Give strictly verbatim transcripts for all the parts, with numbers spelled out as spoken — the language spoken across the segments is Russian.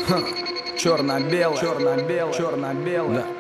Черно-белое, черно-белое, черно-белое. Да.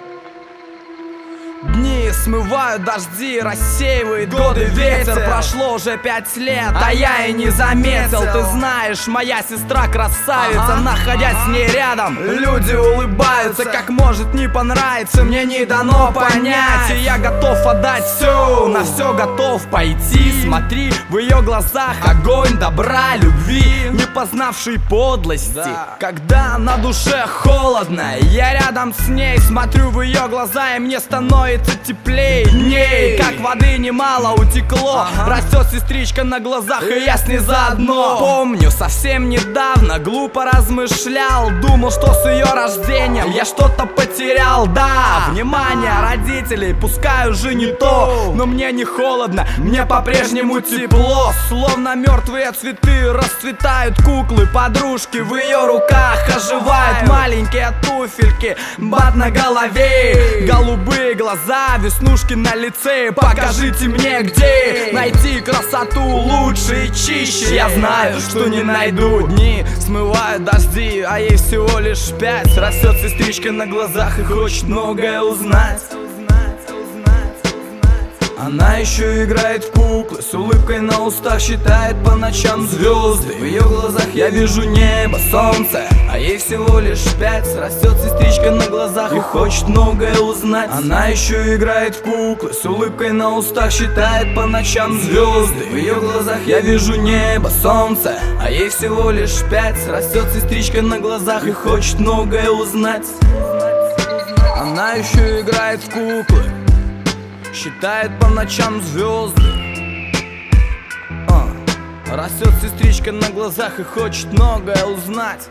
Дни смывают дожди, рассеивает годы ветер. Прошло уже пять лет, а я и не заметил. Ты знаешь, моя сестра красавица, находясь с ней рядом, люди улыбаются. Как может не понравиться, мне не дано понять. И я готов отдать все, на все готов пойти. Смотри, в ее глазах огонь добра, любви, не познавший подлости. Когда на душе холодно, я рядом с ней, смотрю в ее глаза, и мне становится теплее дней. Как воды немало утекло, ага. Растет сестричка на глазах, и я с ней заодно. Помню, совсем недавно глупо размышлял, думал, что с ее рождением я что-то потерял. Да, внимание родителей, пускай уже не то, но мне не холодно, мне по-прежнему тепло. Словно мертвые цветы расцветают куклы, подружки в ее руках оживают. Маленькие туфельки, бат на голове, голубые глаза, веснушки на лице. Покажите мне, где найти красоту лучше и чище. Я знаю, что не найду. Дни смывают дожди, а ей всего лишь пять. Растет сестричка на глазах и хочет многое узнать. Она еще играет в куклы, с улыбкой на устах считает по ночам звезды. В ее глазах я вижу небо, солнце, а ей всего лишь пять. Растет сестричка на глазах и хочет многое узнать. Она еще играет в куклы, с улыбкой на устах считает по ночам звезды. В ее глазах я вижу небо, солнце, а ей всего лишь пять. Растет сестричка на глазах и хочет многое узнать. Она еще играет в куклы, считает по ночам звезды. а. Растет сестричка на глазах и хочет многое узнать.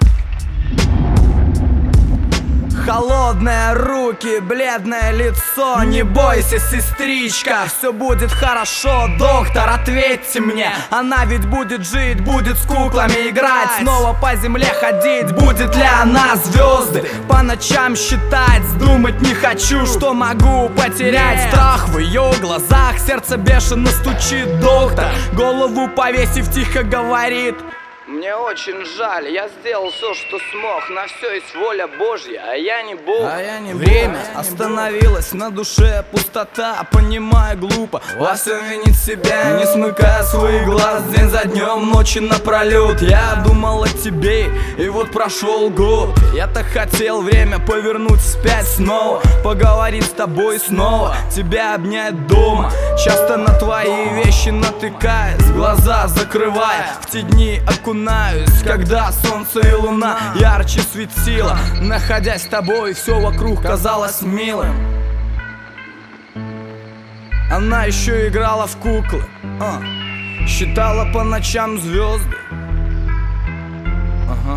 Холодные руки, бледное лицо. Не бойся, сестричка, все будет хорошо. Доктор, ответьте мне, она ведь будет жить, будет с куклами играть, снова по земле ходить. Будет ли она звезды по ночам считать? Думать не хочу, что могу потерять. Страх в ее глазах, сердце бешено стучит. Доктор, голову повесив, тихо говорит: мне очень жаль, я сделал все, что смог. На все есть воля Божья, а я не Бог. А я не Время Бог, остановилось, на душе пустота. Понимаю, глупо во всем винить себя, не смыкая свои глаз день за днем, ночи напролет. Я думал о тебе, и вот прошел год. Я так хотел время повернуть вспять снова, поговорить с тобой снова, тебя обнять дома. Часто на твои вещи натыкаясь, глаза закрывая, в те дни окунаясь, когда солнце и луна ярче светило. Находясь с тобой, все вокруг казалось милым. Она еще играла в куклы, а, считала по ночам звезды. Ага.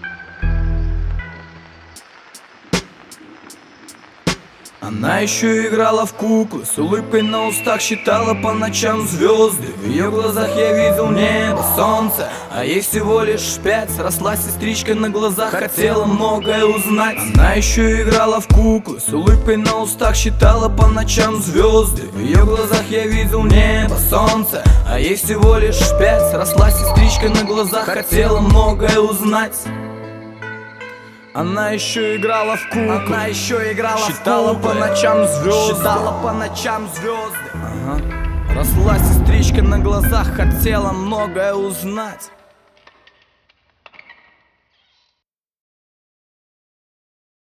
Она еще играла в куклы, с улыбкой на устах считала по ночам звезды. В ее глазах я видел небо, солнце, а ей всего лишь пять. Росла сестричка на глазах, хотела многое узнать. Она еще играла в куклы, с улыбкой на устах считала по ночам звезды. В ее глазах я видел небо, солнце, а ей всего лишь пять. Росла сестричка на глазах, хотела многое узнать. Она еще играла в куклы, она еще играла считала в куклы, по ночам звезды, считала по ночам звезды. Ага. Росла сестричка на глазах, хотела многое узнать.